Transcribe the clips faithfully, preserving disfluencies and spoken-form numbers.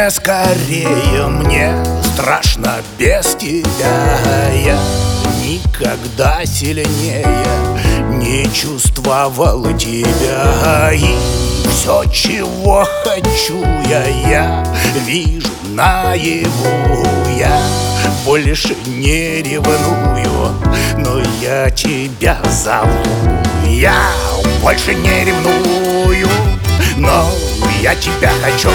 мне скорее, мне страшно без тебя. Я никогда сильнее не чувствовал тебя. И все, чего хочу я, я вижу наяву. Я больше не ревную, но я тебя зову. Я больше не ревную, но я тебя хочу.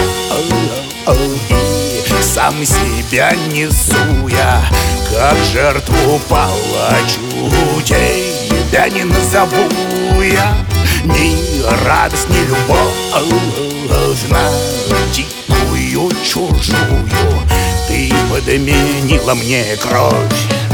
И сам себя несу я, как жертву палачу. Тебя не назову я ни радость, ни любовь на дикую чужую. Ты подменила мне кровь.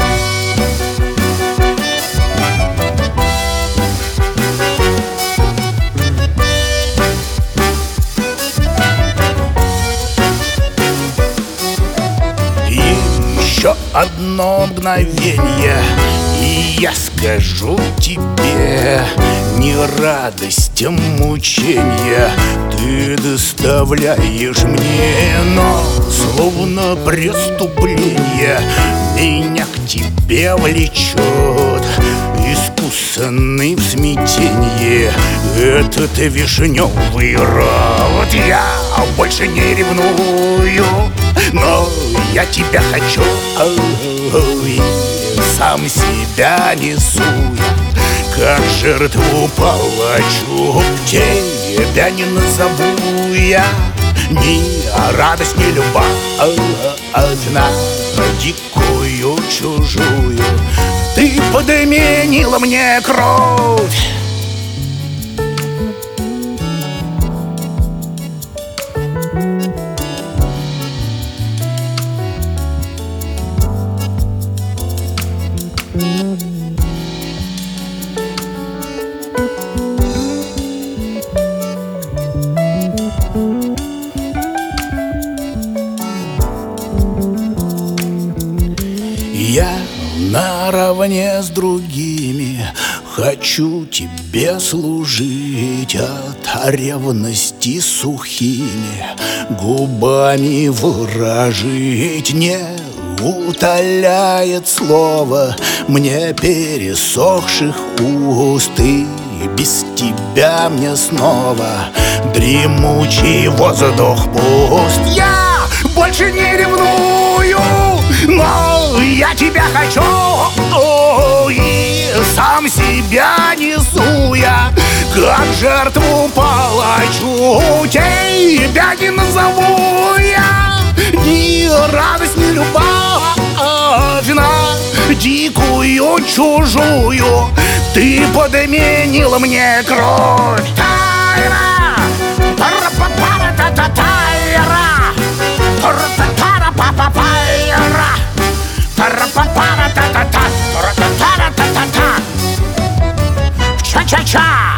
Еще одно мгновенье, и я скажу тебе: не радость, а мученье ты доставляешь мне, но словно преступление меня к тебе влечет. Искусанный в смятенье этот вишневый рот. Я больше не ревную, но я тебя хочу. И сам себя несу я, как жертву палачу. Тебя не назову я ни радость, ни любовь на дикую чужую. Ты подменила мне кровь. Я наравне с другими хочу тебе служить, от ревности сухими губами выражить. Не утоляет слово мне пересохших уст, и без тебя мне снова дремучий воздух пуст. Я больше не ревную, но я тебя хочу. И сам себя несу я, как жертву палачу. Тебя не назову я ни радость, ни любовь на дикую чужую. Ты подменила мне кровь. Тайра, тайра, Cha-cha-cha!